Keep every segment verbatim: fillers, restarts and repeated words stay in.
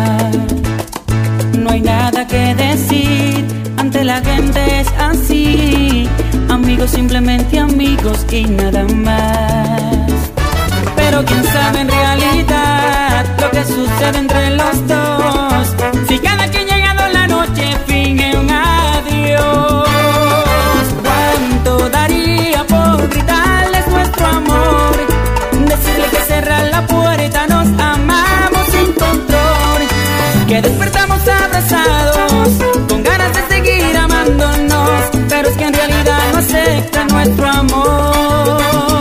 No hay nada que decir, ante la gente es así. Amigos, simplemente amigos y nada más. Pero quién sabe en realidad lo que sucede entre los dos. Si cada quien llegado la noche finge un adiós. ¿Cuánto daría por gritarles nuestro amor? Decirle que cerrar la puerta, nos amamos sin control. Que despertamos abrazados, con ganas de seguir amándonos. Pero es que en realidad no acepta nuestro amor.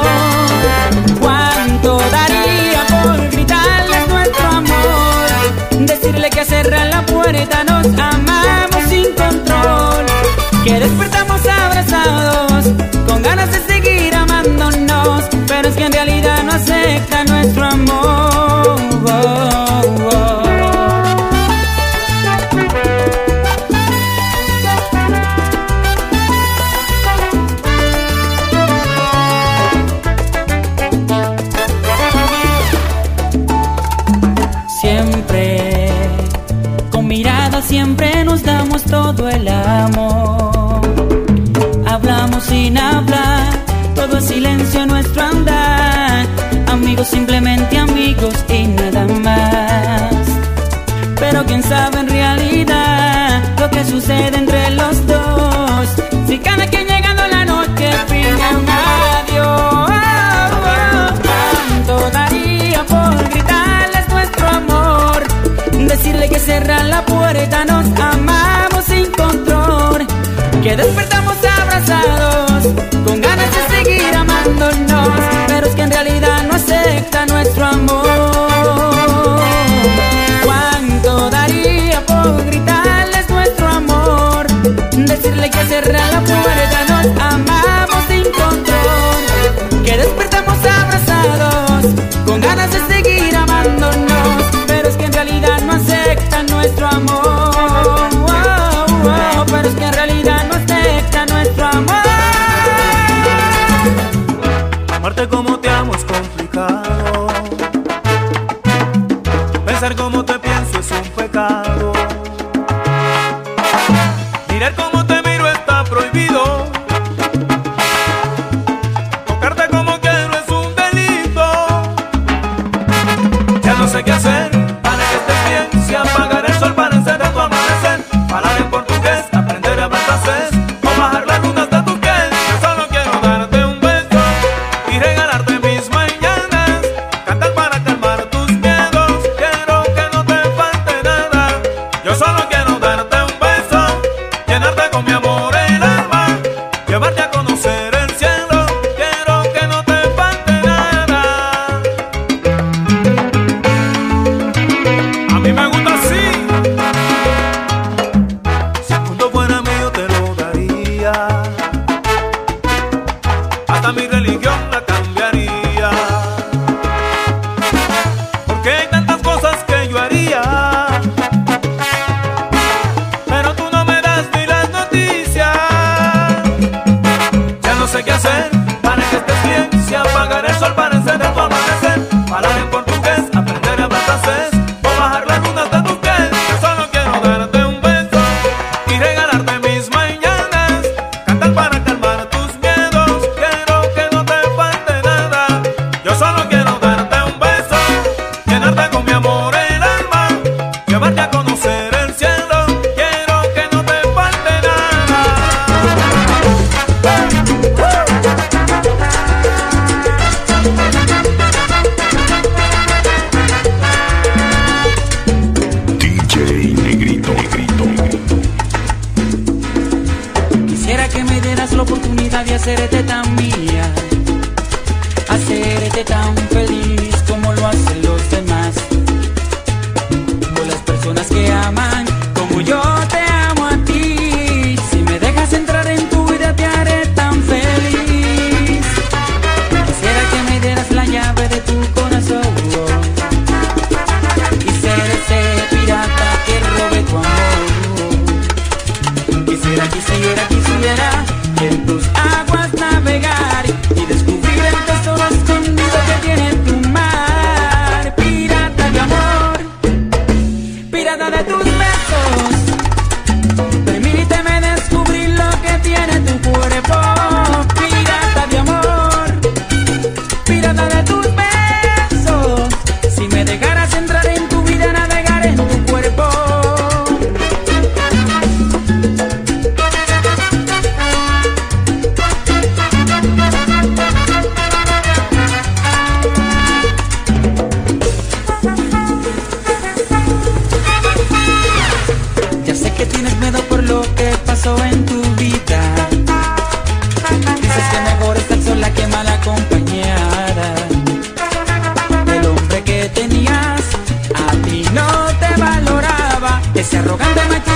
¿Cuánto daría por gritarles nuestro amor? Decirle que cerrar la puerta, nos amamos sin control. Que despertamos abrazados, con ganas de seguir amándonos. Pero es que en realidad no acepta nuestro amor. Oh, oh. Siempre, con mirada siempre nos damos todo el amor. Hablamos sin hablar, todo es silencio nuestro andar. Amigos, simplemente amigos y nada más. Pero quién sabe en realidad lo que sucede entre los dos. Si cada quien llegando la noche finge un adiós. ¿Cuánto daría por gritarles nuestro amor? Decirle que cerrar la puerta, nos amamos sin control. Que despertamos abrazados, con ganas de seguir amándonos. Pero es que en realidad no acepta nuestro amor. ¿Cuánto daría por gritarles nuestro amor? Decirle que cerrar la puerta, nos amamos sin control. Que despertamos abrazados, con ganas de seguir amándonos. Pero es que en realidad no acepta nuestro amor. Oh, oh, oh, pero es que en realidad no acepta nuestro amor. Amarte como te amo es complicado. Pensar como te pienso es un pecado. Mirar como te miro está prohibido. Tocarte como quiero es un delito. Ya no sé qué hacer para que estés bien. Si apagar el sol para encender tu amanecer. Hablar en portugués, aprender a hablar francés. O bajar las lunas de tu piel. Yo solo quiero darte un beso y regalarte mis mañanas. Cantar para calmar tus miedos. Quiero que no te falte nada. Yo solo quiero darte un beso, llenarte con mi amor el alma, llevarte a conocer el cielo. Quiero que no te falte nada. A mí me gusta así. Si el mundo fuera mío te lo daría. Hasta mi religión la cambiaría. Porque hay tantas cosas que yo haría. Pero tú no me das ni las noticias. Ya no sé qué hacer para que estés bien. Si apagar el sol para encender tu amanecer. Hablar en portugués, aprender a hablar francés. O bajar las lunas de tu piel. Yo solo quiero darte un beso y regalarte mis mañanas. Cantar para calmar tus miedos. Quiero que no te falte nada. Yo solo quiero darte un beso, llenarte con mi amor el alma, llevarte a conocer el cielo. Quiero que no te falte nada. D J Negrito, Negrito. Quisiera que me dieras la oportunidad de hacerte tan mía, hacerte tan feliz como lo hacen los demás. Con las personas que aman como yo te amo a ti. Si me dejas entrar en tu vida te haré tan feliz. Quisiera que me dieras la llave de tu corazón y ser ese pirata que robe tu amor. Quisiera, quisiera, quisiera que en tus aguas navegar y descubrir el tesoro escondido que tiene tu mar. Pirata de amor, pirata de tus besos. Permíteme descubrir lo que tiene tu cuerpo. Pirata de amor, pirata de tus besos. Si me dejaras entrar en tu vida, navegar en tu cuerpo. Ya sé que tienes miedo por lo que pasó en tu vida. Dices que mejor estar sola que mal acompañada. El hombre que tenías a ti no te valoraba. Ese arrogante macho